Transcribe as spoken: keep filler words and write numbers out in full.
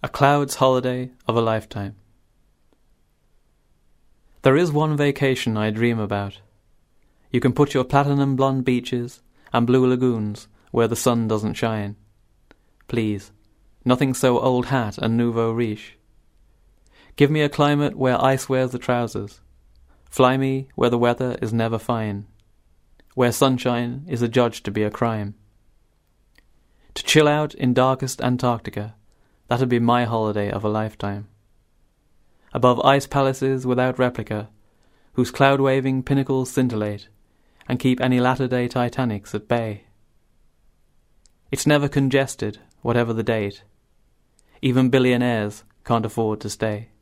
A cloud's holiday of a lifetime. There is one vacation I dream about. You can put your platinum blonde beaches and blue lagoons where the sun doesn't shine. Please, nothing so old hat and nouveau riche. Give me a climate where ice wears the trousers. Fly me where the weather is never fine, where sunshine is adjudged to be a crime. To chill out in darkest Antarctica, that'd be my holiday of a lifetime. Above ice palaces without replica, whose cloud-waving pinnacles scintillate and keep any latter-day Titanics at bay. It's never congested, whatever the date. Even billionaires can't afford to stay.